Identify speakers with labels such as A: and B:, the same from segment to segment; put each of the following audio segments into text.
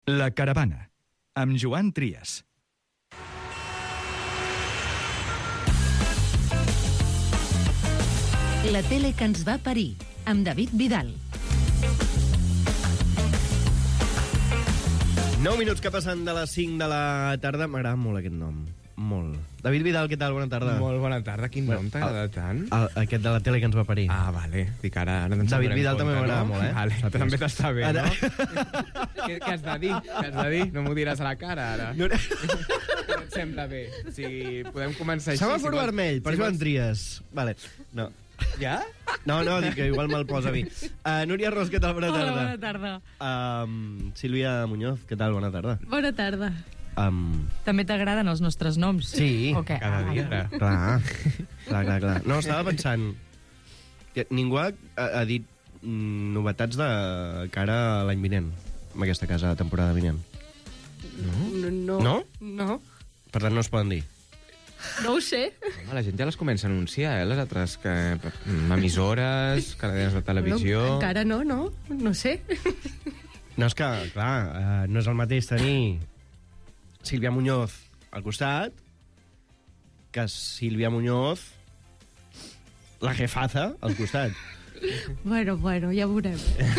A: La Caravana, amb Joan Trias.
B: La tele que ens va parir, amb David Vidal.
C: 9 minuts que passen de les 5 de la tarda. M'agrada molt aquest nom. Molt. David Vidal, què tal? Bona tarda.
D: Molt bona tarda. Quin nom t'agrada tant?
C: Aquest de la tele que ens va parir.
D: Ah, vale. Dic, ara
C: David Vidal també m'agrada molt, eh?
D: Vale. També t'està bé,
C: Ara...
D: no? Què has de dir? Què has de dir? No m'ho diràs a la cara, ara. No et sembla bé. O sigui, podem començar així.
C: Semàfor vermell, per Joan Trias. Vale. No.
D: Ja?
C: No, dic que igual me'l posa a mi. Núria Ros, què tal? Bona tarda.
E: Hola, bona tarda.
C: Sílvia Muñoz, què tal? Bona tarda.
E: Bona tarda. També t'agraden els nostres noms?
C: Sí,
E: o què?
D: Cada dia, ara.
C: Clar. No, estava pensant que ningú ha dit novetats de cara a l'any vinent, amb aquesta casa, temporada vinent.
E: No?
C: Per tant, no es poden dir.
E: No ho sé.
D: Home, la gent ja les comença a anunciar, les altres emissores, cadenes de televisió...
E: No, encara no sé.
C: No, és que, clar, no és el mateix tenir Sílvia Muñoz al costat que Sílvia Muñoz, la jefaza, al costat.
E: Bueno, ja veurem.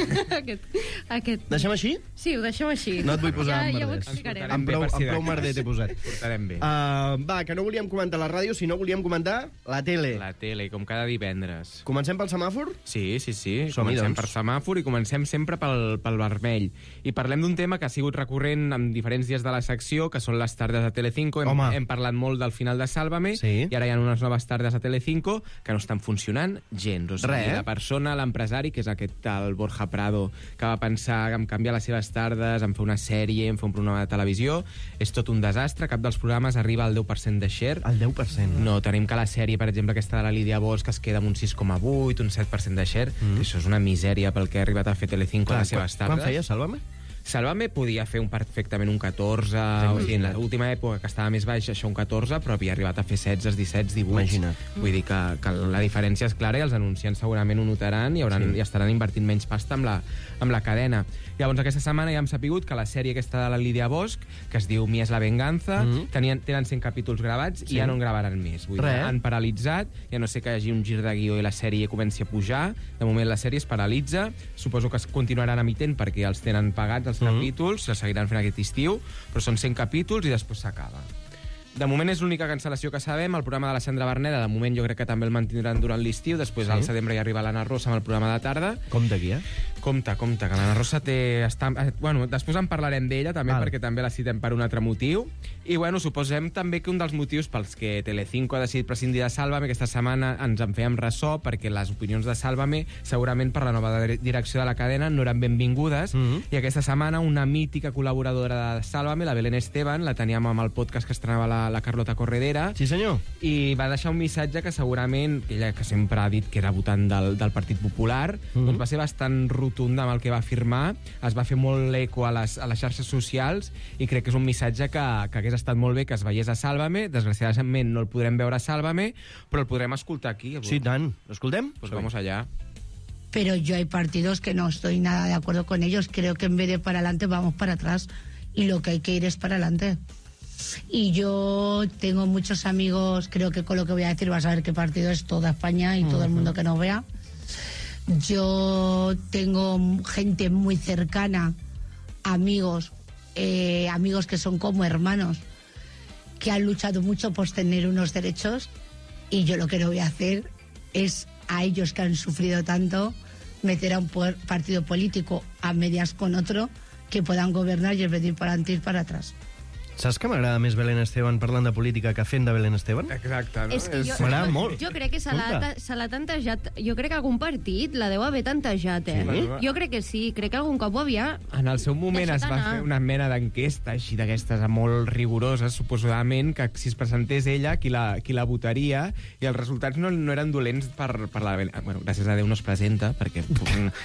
E: Aquest...
C: Deixem així?
E: Sí, ho deixem així.
C: No et vull posar en
E: Ja ho
C: merders.
E: explicarem.
C: Amb prou merder t'he posat.
D: Portarem bé.
C: Va, que no volíem comentar la ràdio, sinó volíem comentar la tele.
D: La tele, com cada divendres.
C: Comencem pel semàfor?
D: Sí.
C: Som-hi,
D: Comencem
C: doncs.
D: per semàfor i comencem sempre pel vermell. I parlem d'un tema que ha sigut recurrent en diferents dies de la secció, que són les tardes de Telecinco. Hem parlat molt del final de Sálvame,
C: Sí.
D: i ara hi ha unes noves tardes a Telecinco que no estan funcionant gens. O sigui,
C: Res.
D: la persona, l'empresari, que és aquest el Borja Prado, que va pensar en canviar les seves tardes, en fer una sèrie, en fer un programa de televisió, és tot un desastre. Cap dels programes arriba al 10% de share.
C: El 10%.
D: No, tenim que la sèrie, per exemple, aquesta de la Lídia Bosch, es queda amb un 6,8, un 7% de share. Això és una misèria pel que ha arribat a fer Telecinco a les seves tardes.
C: Quan feia Sálvame?
D: Sálvame podia fer perfectament un 14, o sigui, en l'última època que estava més baix, això un 14, però havia arribat a fer 16, 17, 18.
C: Imagina't.
D: Vull dir que la diferència és clara i els anunciants segurament ho notaran i estaran invertint menys pasta amb la cadena. Llavors, aquesta setmana ja hem sapigut que la sèrie aquesta de la Lídia Bosch, que es diu Mies la venganza, tenen 100 capítols gravats i ja no en gravaran més. Vull dir, han paralitzat, ja no sé que hi hagi un gir de guió i la sèrie comenci a pujar. De moment la sèrie es paralitza. Suposo que es continuaran emitent perquè els tenen pagats els capítols, se seguiran fent aquest estiu, però són 100 capítols i després s'acaba. De moment és l'única cancel·lació que sabem. El programa de la Sandra Berneda, de moment jo crec que també el mantindran durant l'estiu. Després al setembre ja arriba l'Anna Rosa amb el programa de tarda.
C: Compte aquí,
D: Compte, que l'Anna Rosa Bueno, després en parlarem d'ella també, perquè també la citem per un altre motiu. I bueno, suposem també que un dels motius pels que Telecinco ha decidit prescindir de Sálvame aquesta setmana ens en fèiem ressò, perquè les opinions de Sálvame segurament per la nova direcció de la cadena no eren benvingudes, i aquesta setmana una mítica col·laboradora de Sálvame, la Belén Esteban, la teníem amb el podcast que estrenava la Carlota Corredera.
C: Sí, senyor.
D: I va deixar un missatge que segurament, ella que sempre ha dit que era votant del Partit Popular, doncs va ser bastant rotund amb el que va afirmar, es va fer molt eco a les xarxes socials, i crec que és un missatge que hagués estat molt bé que es veiés a Sálvame. Desgraciadament no el podrem veure a Sálvame, però el podrem escoltar aquí.
C: Sí, tant. L'escoltem?
D: Pues vamos allá.
F: Pero yo hay partidos que no estoy nada de acuerdo con ellos. Creo que en vez de para adelante vamos para atrás, y lo que hay que ir es para adelante. Y yo tengo muchos amigos, creo que con lo que voy a decir vas a ver qué partido es toda España y todo el mundo que nos vea. Yo tengo gente muy cercana, amigos que son como hermanos, que han luchado mucho por tener unos derechos, y yo lo que no voy a hacer es a ellos que han sufrido tanto meter a un partido político a medias con otro que puedan gobernar y es venir para adelante y para atrás.
C: Saps que m'agrada més Belén Esteban parlant de política que fent de Belén Esteban?
D: Exacte, no?
E: És que
C: M'agrada molt.
E: Jo crec que se l'ha tantejat. Jo crec que algun partit la deu haver tantejat,
C: Sí?
E: Jo crec que sí. Crec que algun cop ho havia...
D: En el seu moment es va fer una mena d'enquesta així d'aquestes molt rigoroses, suposadament, que si es presentés ella, qui la votaria, i els resultats no eren dolents per la... Bueno, gràcies a Déu no es presenta, perquè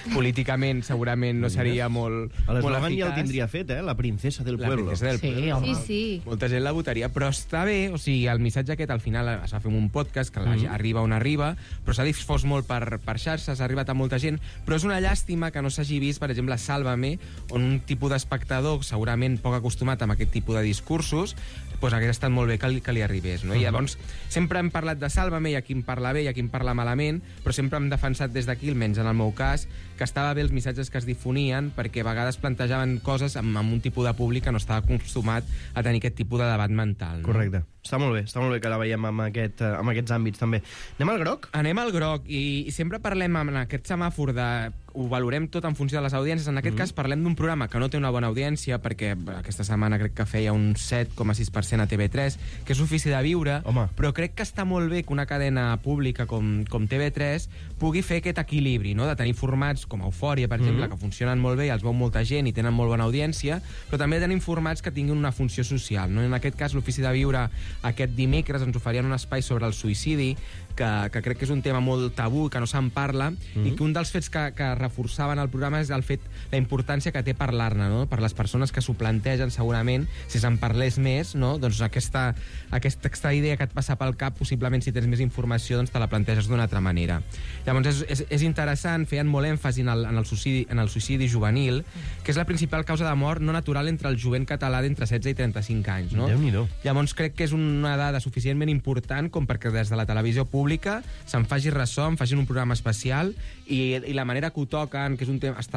D: políticament segurament no seria molt
C: L'eslògan ja el
D: eficaç.
C: tindria fet, la princesa del
D: La
C: pueblo.
D: princesa del pueblo.
E: Sí, sí.
D: Molta gent la votaria, però està bé, o sigui, el missatge aquest al final es va fer un podcast que arriba on arriba, però s'ha difós molt per xarxes, ha arribat a molta gent, però és una llàstima que no s'hagi vist, per exemple, Sálvame, on un tipus d'espectador segurament poc acostumat amb aquest tipus de discursos, doncs hauria estat molt bé que li arribés, no? I llavors sempre hem parlat de Sálvame, hi ha qui en parla bé, hi ha qui en parla malament, però sempre hem defensat des d'aquí, almenys en el meu cas, que estava bé els missatges que es difonien, perquè a vegades plantejaven coses amb un tipus de públic que no estava acostumat a tenir aquest tipus de debat mental. No?
C: Correcte. Està molt bé que la veiem amb aquests àmbits, també. Anem al groc?
D: Anem al groc, i sempre parlem en aquest semàfor de... Ho valorem tot en funció de les audiències. En aquest cas parlem d'un programa que no té una bona audiència, perquè aquesta setmana crec que feia un 7,6% a TV3, que és Ofici de Viure, però crec que està molt bé que una cadena pública com TV3 pugui fer aquest equilibri, no? De tenir formats com Eufòria, per exemple, que funcionen molt bé i els veu molta gent i tenen molt bona audiència, però també tenim formats que tinguin una funció social, no? En aquest cas, l'Ofici de Viure aquest dimecres ens oferien un espai sobre el suïcidi, que crec que és un tema molt tabú, que no se'n parla, i que un dels fets que reforçaven el programa és el fet, la importància que té parlar-ne, no? Per les persones que s'ho plantegen, segurament, si se'n parlés més, no? Doncs aquesta idea que et passa pel cap, possiblement, si tens més informació, doncs te la planteges d'una altra manera. Llavors, és interessant, feien molt èmfasi en el suïcidi juvenil, que és la principal causa de mort no natural entre el jovent català d'entre 16 i 35 anys, no?
C: Déu-n'hi-do.
D: Llavors, crec que és una dada suficientment important com perquè des de la televisió pública se'n faci ressò, en facin un programa especial, i la manera que ho toquen, que és un tema,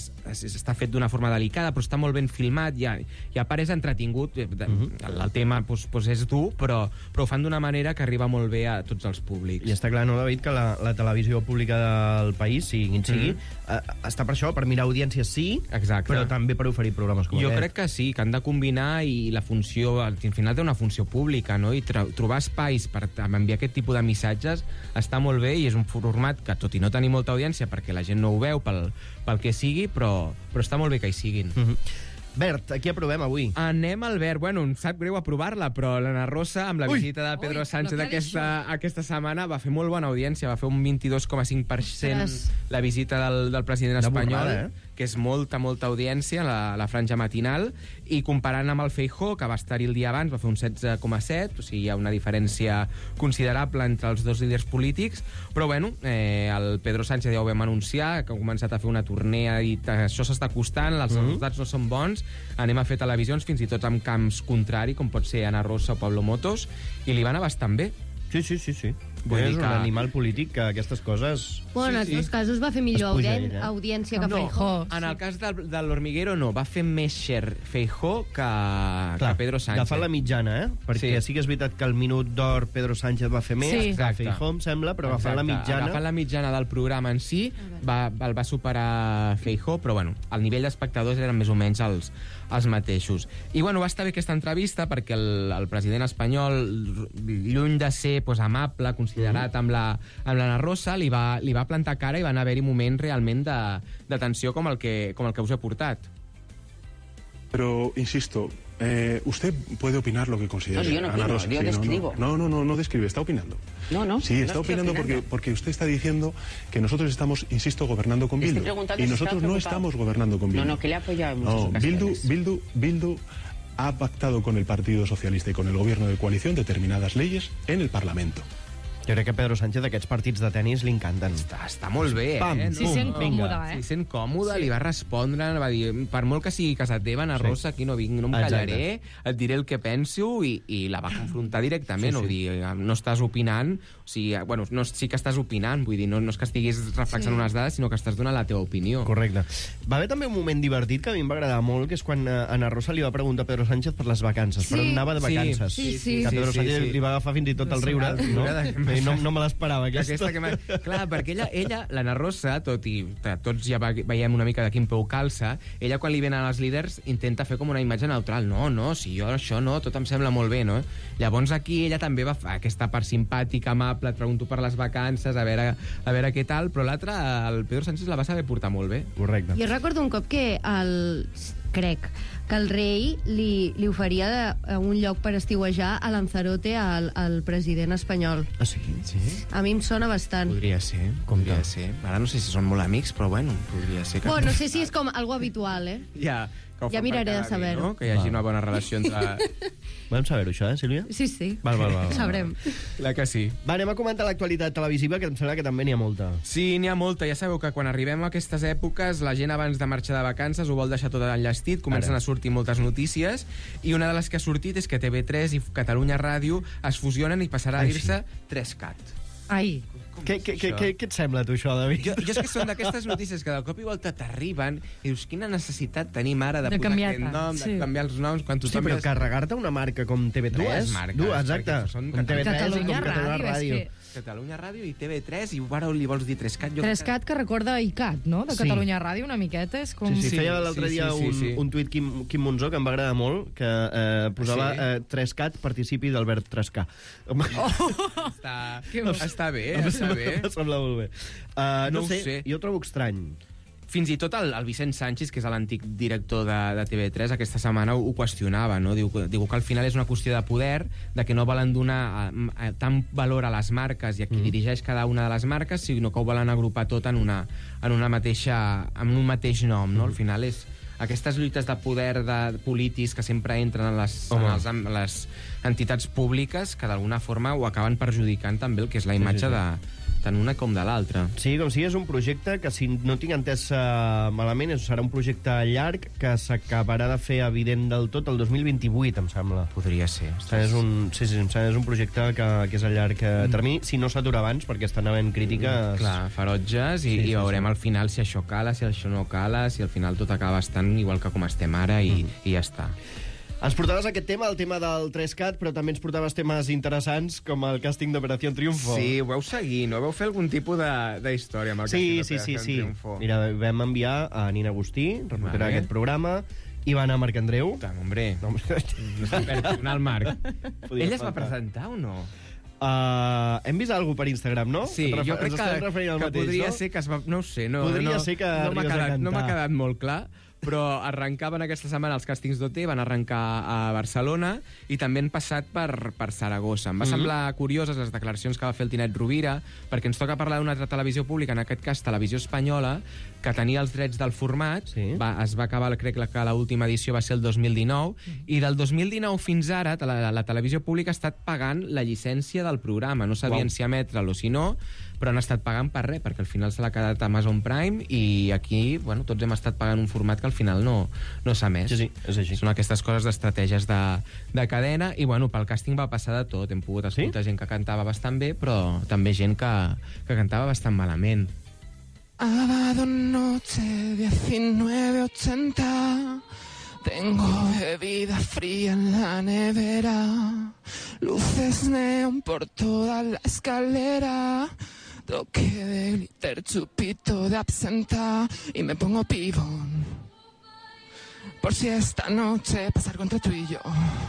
D: està fet d'una forma delicada, però està molt ben filmat, i a part és entretingut, el tema és dur, però ho fan d'una manera que arriba molt bé a tots els públics.
C: I està clar, no, David, que la televisió pública del país, sigui, està per això, per mirar audiències, sí,
D: exacte,
C: però també per oferir programes com
D: jo
C: aquest.
D: crec que sí, que han de combinar, i la funció, al final té una funció pública, no? I trobar espais per enviar aquest tipus de missatges està molt bé, i és un format que, tot i no tenir molta audiència, perquè la gent no ho veu pel que sigui, però està molt bé que hi siguin.
C: Bert, aquí aprovem avui.
D: Anem al Bert. Bueno, em sap greu aprovar-la, però l'Anna Rosa, amb la visita de Pedro Sánchez aquesta setmana, va fer molt bona audiència, va fer un 22,5% la visita del president espanyol, que és molta audiència, la franja matinal, i comparant amb el Feijóo, que va estar-hi el dia abans, va fer un 16,7%, o sigui, hi ha una diferència considerable entre els dos líders polítics, però bueno, el Pedro Sánchez ja ho vam anunciar, que ha començat a fer una tornea, i això s'està costant, els resultats no són bons, anem a fer televisions fins i tot amb camps contrari, com pot ser Ana Rosa o Pablo Motos, i li van a bastant bé.
C: Sí. És un animal polític que aquestes coses...
E: Bueno, en els dos casos va fer millor audiència que Feijóo.
D: En el cas de l'Hormiguero no, va fer més share Feijóo que Pedro Sánchez.
C: Agafant la mitjana, perquè sí que és veritat que el minut d'or Pedro Sánchez va fer més que Feijóo, em sembla, però agafant la mitjana
D: del programa en si, el va superar Feijóo, però bueno, el nivell d'espectadors eren més o menys els mateixos. I bueno, va estar bé aquesta entrevista perquè el president espanyol, lluny de ser amable, considerat amb l'Anna Rosa, li va plantar cara, i van haver-hi moments realment de tensió com el que us he portat.
G: Pero, insisto, usted puede opinar lo que considere.
H: No, yo no opino, yo describo.
G: No describe, está opinando.
H: No.
G: Sí, está opinando porque usted está diciendo que nosotros estamos, insisto, gobernando con Bildu. Y nosotros no estamos gobernando con Bildu.
H: No, que le ha apoyado en muchas ocasiones.
G: Bildu ha pactado con el Partido Socialista y con el gobierno de coalición determinadas leyes en el Parlamento.
C: Jo crec que Pedro Sánchez aquests partits de tenis li encanten.
D: Està molt bé,
I: Si sent còmode,
D: Si sent còmode, li va respondre, va dir, per molt que sigui casa teva, Ana Rosa, aquí no vinc, no em callaré, et diré el que penso, i la va confrontar directament, vull dir, no estàs opinant, o sigui, bueno, sí que estàs opinant, vull dir, no és que estiguis reflexant unes dades, sinó que estàs donant la teva opinió.
C: Correcte. Va haver també un moment divertit que a mi em va agradar molt, que és quan Ana Rosa li va preguntar a Pedro Sánchez per les vacances, per on anava de vacances. Que Pedro Sánchez li va agafar fins i tot el riure, no me l'esperava, aquesta.
D: Clar, perquè ella, l'Anna Rosa, tot i tots ja veiem una mica de quin peu calça, ella quan li venen als líders intenta fer com una imatge neutral. No, si jo això no, tot em sembla molt bé, no? Llavors aquí ella també va fer aquesta part simpàtica, amable, et pregunto per les vacances, a veure què tal, però l'altre, el Pedro Sánchez la va saber portar molt bé.
C: Correcte.
E: Jo recordo un cop que crec que el rei li oferia un lloc per estiuejar a Lanzarote al president espanyol.
C: Ah, sí?
E: A mi em sona bastant.
D: Podria ser. Ara no sé si són molt amics, però bueno, podria ser que...
E: Bueno, no sé si és com algo habitual,
D: Ja, Que ho
E: Ja
D: fan
E: miraré
D: per
E: de
D: cada
E: saber-ho.
D: dia, no? Que hi hagi una bona relació entre...
C: Vam saber-ho, això, Sílvia?
E: Sí.
C: Val.
E: Sabrem.
D: La que sí.
C: Va, anem a comentar l'actualitat televisiva, que em sembla que també n'hi ha molta.
D: Sí, n'hi ha molta. Ja sabeu que quan arribem a aquestes èpoques, la gent abans de marxar de vacances ho vol deixar tot enllestit, comencen a sortir moltes notícies, i una de les que ha sortit és que TV3 i Catalunya Ràdio es fusionen i passarà a dir-se 3CAT.
E: Ai.
C: Què et sembla, tu, això, David?
D: Jo és que són d'aquestes notícies que de cop i volta t'arriben i dius, quina necessitat tenim ara de posar
E: canviar
D: aquest nom,
E: sí.
D: de canviar els noms, quan
C: Hosti,
D: tothom...
C: però carregar-te una marca com TV3...
D: Dues marques,
C: exacte.
D: perquè són
C: Com TV3
E: Catalunya
C: o com Catalunya
E: Ràdio,
C: Ràdio.
D: Catalunya Ràdio i TV3, i ara li vols dir 3CAT?
I: 3CAT, que recorda ICAT, no? De
C: Sí.
I: Catalunya Ràdio, una miqueta. És com...
C: Sí, feia l'altre dia un tuit Quim Monzó que em va agradar molt, que posava 3CAT participi d'Albert Trescà.
D: Està bé, està bé.
C: Em sembla molt bé. No
D: ho
C: sé,
D: sé.
C: jo ho trobo estrany.
D: Fins i tot el Vicent Sánchez, que és l'antic director de TV3, aquesta setmana ho qüestionava, no? Diu que al final és una qüestió de poder, de que no volen donar tant valor a les marques i a qui dirigeix cada una de les marques, sinó que ho volen agrupar tot en un mateix nom, no? Al final és aquestes lluites de poder de polítics que sempre entren en les entitats públiques, que d'alguna forma ho acaben perjudicant també el que és la imatge de tant una com de l'altra.
C: Sí, com sigui, és un projecte que, si no tinc entès malament, serà un projecte llarg que s'acabarà de fer evident del tot el 2028, em sembla.
D: Podria ser.
C: És un projecte que és a llarg termini, si no s'atura abans, perquè estan havent crítiques...
D: Clar, ferotges, i veurem al final si això cala, si això no cala, si al final tot acaba estant igual que com estem ara, i ja està.
C: Ens portaves aquest tema, el tema del 3CAT, però també ens portaves temes interessants com el càsting d'Operació Triunfo.
D: Sí, ho veu seguir, no? Veu fer algun tipus d'història amb el càsting d'Operació Triunfo.
C: Mira, vam enviar a Nina Agustí, reportera d'aquest programa, i va anar Marc Andreu.
D: Hombre, no perdona el Marc. Ell es va presentar o no?
C: Hem vist alguna per Instagram, no?
D: Sí, jo crec que podria ser que es va... No ho sé, no m'ha quedat molt clar, però arrencaven aquesta setmana els càstings d'OT, van arrencar a Barcelona i també han passat per Saragossa. Em va semblar curioses les declaracions que va fer el Tinet Rovira, perquè ens toca parlar d'una altra televisió pública, en aquest cas Televisió Espanyola, que tenia els drets del format, es va acabar, crec que l'última edició va ser el 2019, i del 2019 fins ara la televisió pública ha estat pagant la llicència del programa. No sabien si emetre'l o si no, però han estat pagant per res, perquè al final se l'ha quedat Amazon Prime, i aquí, bueno, tots hem estat pagant un format que al final no s'ha emès.
C: Sí, és així.
D: Són aquestes coses d'estratègies de cadena, i bueno, pel càsting va passar de tot. Hem pogut escoltar gent que cantava bastant bé, però també gent que cantava bastant malament.
J: Sábado noche 19:80, tengo bebida fría en la nevera, luces neón por toda la escalera, toque de glitter, chupito de absenta y me pongo pibón, por si esta noche pasar contra tú y yo.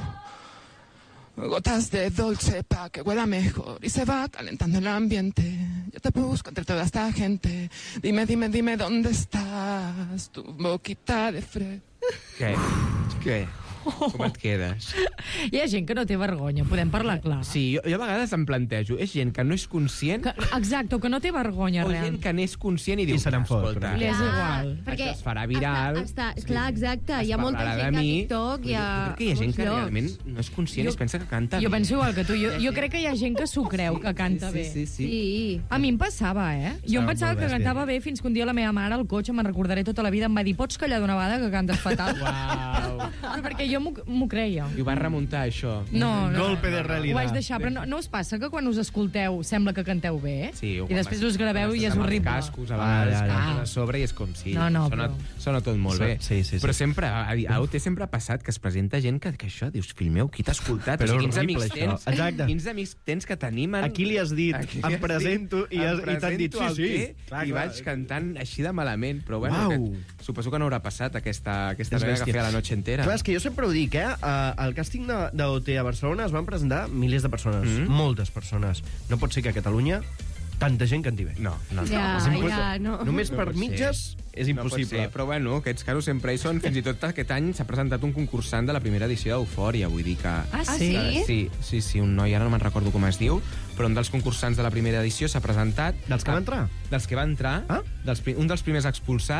J: Gotas de dolce pa' que huela mejor y se va calentando el ambiente. Yo te busco entre toda esta gente. Dime, dime, dime dónde estás, tu boquita de fred.
D: Què? Com et quedes?
I: Hi ha gent que no té vergonya, podem parlar clar.
D: Sí, jo a vegades em plantejo, és gent que no és conscient...
I: Exacte, que no té vergonya,
D: o gent que n'és conscient i diu, escolta,
I: li és igual.
D: Això es farà viral.
E: Clar, exacte, hi ha molta gent que a TikTok hi ha...
D: Jo crec que hi ha gent que realment no és conscient i es pensa que canta bé.
I: Jo penso igual que tu, jo crec que hi ha gent que s'ho creu, que canta bé.
E: Sí.
I: A mi em passava, Jo em pensava que cantava bé fins que un dia la meva mare al cotxe, me'n recordaré tota la vida, em va dir, pots callar d'una vegada que cantes fatal?
D: Uau.
I: Però perquè jo m'ho creia.
D: I ho vas remuntar, això.
I: No.
C: Golpe de realitat.
I: Ho vaig deixar, però no us passa que quan us escolteu sembla que canteu bé?
D: Sí.
I: I després us graveu i és horrible.
D: Cascos, a vegades a sobre i és com si... Sona tot molt bé.
C: Sí.
D: Però sempre, a OT sempre ha passat que es presenta gent que això, dius, fill meu, qui t'ha escoltat?
C: Però
D: quins amics tens?
C: Exacte.
D: Quins amics tens que t'animen?
C: A qui li has dit? Em presento i t'han dit sí.
D: I vaig cantant així de malament. Però bueno, suposo que no haurà passat aquesta vegada que feia la noche entera.
C: Clar, és que jo sempre ho dic, al càsting d'OT a Barcelona es van presentar milers de persones, moltes persones. No pot ser que a Catalunya tanta gent canti bé.
D: No.
C: Només per mitges és impossible.
D: Però bueno, aquests casos sempre hi són. Fins i tot aquest any s'ha presentat un concursant de la primera edició d'Eufòria, vull dir que... Sí, un noi, ara no me'n recordo com es diu, però un dels concursants de la primera edició s'ha presentat...
C: Dels que va entrar?
D: Dels que va entrar, un dels primers expulsats,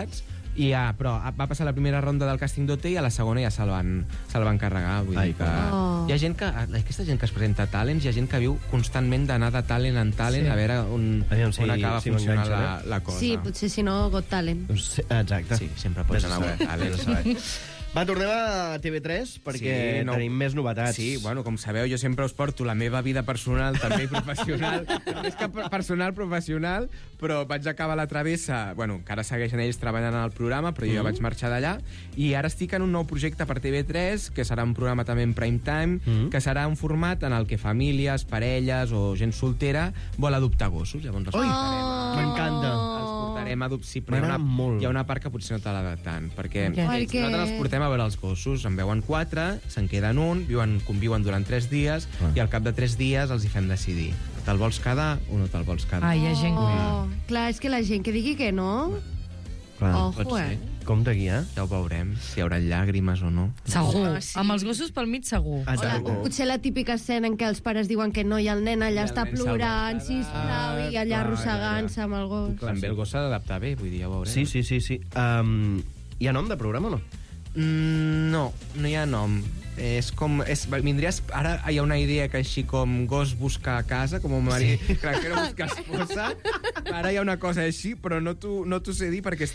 D: Però va passar la primera ronda del càsting d'OT i a la segona ja se'l van carregar. Vull dir que hi ha gent que... Aquesta gent que es presenta a Talents, hi ha gent que viu constantment d'anar de talent en talent a veure on acaba funcionant la cosa.
E: Sí, potser si no, Got Talent.
C: Exacte.
D: Sí, sempre pots anar a Got Talent.
C: Va, tornem a TV3 perquè tenim més novetats.
D: Sí, bueno, com sabeu, jo sempre us porto la meva vida personal, també professional. Més que personal, professional, però vaig acabar la travessa... Bueno, encara segueixen ells treballant en el programa, però jo vaig marxar d'allà, i ara estic en un nou projecte per TV3, que serà un programa també en prime time, que serà un format en el que famílies, parelles o gent soltera vol adoptar gossos. Llavors els
C: m'encanta.
D: Els portarem a adoptar, però hi ha una part que potser no te l'ha tant, perquè nosaltres els portem a veure els gossos, en veuen 4, se'n queden un, conviuen durant 3 dies, i al cap de 3 dies els hi fem decidir. Te'l vols quedar o no te'l vols quedar?
I: Hi ha gent que...
E: Clar, és que la gent que digui que no...
D: Pot ser.
C: Compte aquí,
D: Ja ho veurem, si hi haurà llàgrimes o no.
I: Segur. Amb els gossos pel mig, segur.
E: Potser la típica escena en què els pares diuen que no i el nen allà està plorant, sisplau, i allà arrossegant-se amb el gos.
D: També el gos s'ha d'adaptar bé, vull dir, ja ho veurem.
C: Sí. Hi ha nom de programa o no?
D: No hi ha nom. Vindries... Ara hi ha una idea que així com gos busca casa, com un marit granjero busca esposa. Ara hi ha una cosa així, però no t'ho sé dir perquè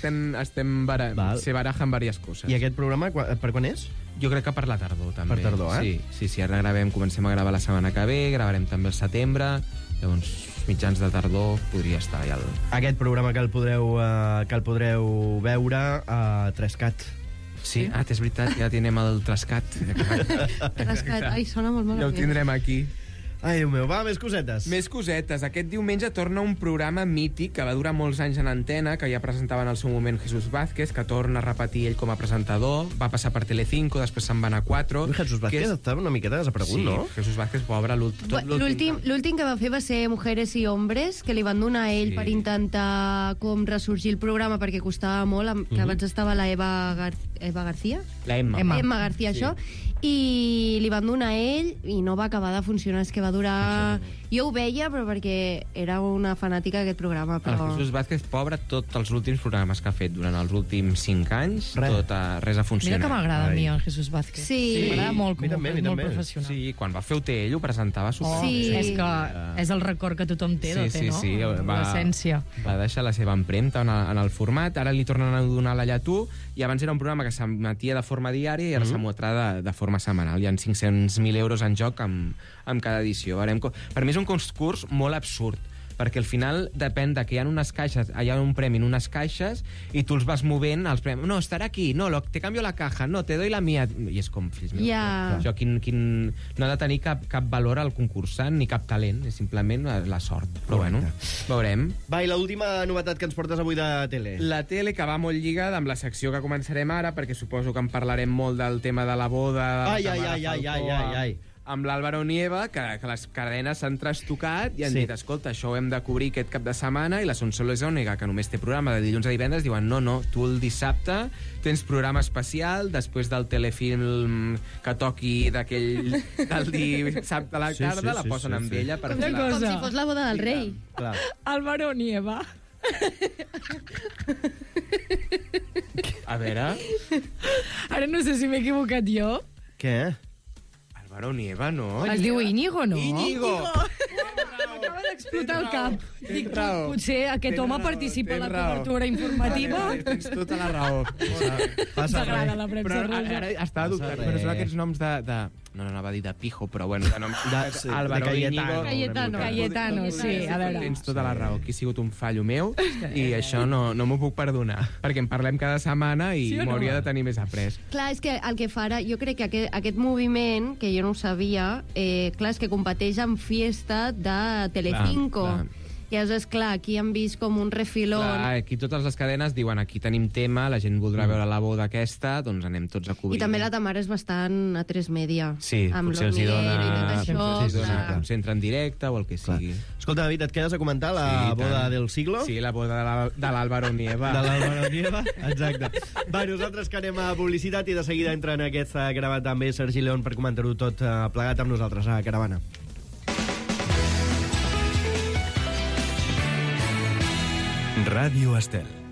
D: se barajen diverses coses.
C: I aquest programa per quan és?
D: Jo crec que per la tardor, també.
C: Per tardor,
D: Sí, ara comencem a gravar la setmana que ve, gravarem també el setembre, llavors mitjans de tardor podria estar ja.
C: Aquest programa que el podreu veure a 3CAT.
D: Sí, és veritat, ja tenim el Trascat.
E: Trascat, sona molt malament.
D: Ja ho tindrem aquí.
C: Ai, Déu meu, va, més cosetes.
D: Més cosetes. Aquest diumenge torna un programa mític que va durar molts anys en antena, que ja presentava en el seu moment Jesús Vázquez, que torna a repetir ell com a presentador. Va passar per Telecinco, després se'n va anar a 4.
C: Jesús Vázquez estava una miqueta desaparegut, no?
D: Sí, Jesús Vázquez, pobre,
E: l'últim que va fer va ser Mujeres y Hombres, que li van donar a ell per intentar com ressorgir el programa, perquè costava molt, que abans estava la Eva García?
D: La Emma
E: García, això. I li van donar a ell i no va acabar de funcionar, és que va durar... Jo ho veia, però perquè era una fanàtica d'aquest programa, però...
D: Jesús Vázquez, pobre, tots els últims programes que ha fet durant els últims 5 anys, res ha funcionat.
I: Mira que m'agrada a mi el Jesús Vázquez.
E: Sí.
I: M'agrada molt, molt professional.
D: Sí, quan va fer OT ell ho presentava superbé.
I: Sí, és que és el record que tothom té d'OT, no?
D: Sí,
I: l'essència.
D: Va deixar la seva empremta en el format, ara li tornen a donar la llatú, i abans era un programa que s'emetia de forma diària i ara s'emetrà de forma setmanal. Hi ha 500.000 euros en joc amb cada edició. Per mi és un concurs molt absurd, perquè al final depèn de que hi ha unes caixes, hi ha un premi en unes caixes i tu els vas movent als premis. No, estarà aquí, no, te canvio la caja, no, te doy la mía. I és com, fills meus, això no ha de tenir cap valor al concursant ni cap talent, és simplement la sort. Però bueno, veurem.
C: Va, i l'última novetat que ens portes avui de tele?
D: La tele, que va molt lligada amb la secció que començarem ara, perquè suposo que en parlarem molt del tema de la boda...
C: Ai.
D: Amb l'Álvaro Nieva, que les cadenes s'han trastocat i han dit, escolta, això ho hem de cobrir aquest cap de setmana, i la Sonsoles Ònega, que només té programa de dilluns a divendres, diuen, no, tu el dissabte tens programa especial, després del telefilm que toqui del dissabte a la tarda, la posen amb ella.
E: Com si fos la boda del rei.
I: Álvaro Nieva.
D: A veure...
I: Ara no sé si m'he equivocat jo.
C: Què?
D: Álvaro Nieva, no?
I: Es diu Íñigo, no?
D: Íñigo!
I: M'acaba d'explotar el cap. Dic, potser aquest home participa a la cobertura informativa.
D: Tens tota la raó.
I: T'agrada la premsa roja.
D: Però ara està adoptat, però són aquests noms de... No anava a dir de pijo, però bueno, de noms... Álvaro Íñigo...
I: Cayetano, sí, a veure.
D: Tens tota la raó, aquí ha sigut un fallo meu i això no m'ho puc perdonar, perquè en parlem cada setmana i m'hauria de tenir més après.
E: Clar, és que el que farà... Jo crec que aquest moviment, que jo no ho sabia, clar, és que competeix amb Fiesta de Telecinco. I aleshores, clar, aquí han vist com un refilón.
D: Clar, aquí totes les cadenes diuen aquí tenim tema, la gent voldrà veure la boda aquesta, doncs anem tots a cobrir.
E: I també la Tamara és bastant a 3 Media.
D: Sí, potser els hi dona un centre en directe o el que sigui.
C: Escolta, David, et quedes a comentar la boda del siglo?
D: Sí, la boda de l'Álvaro Nieva.
C: De l'Álvaro Nieva, exacte. Va, nosaltres que anem a publicitat i de seguida entra en aquest gravat també Sergi León per comentar-ho tot plegat amb nosaltres a Caravana.
A: Ràdio Estel.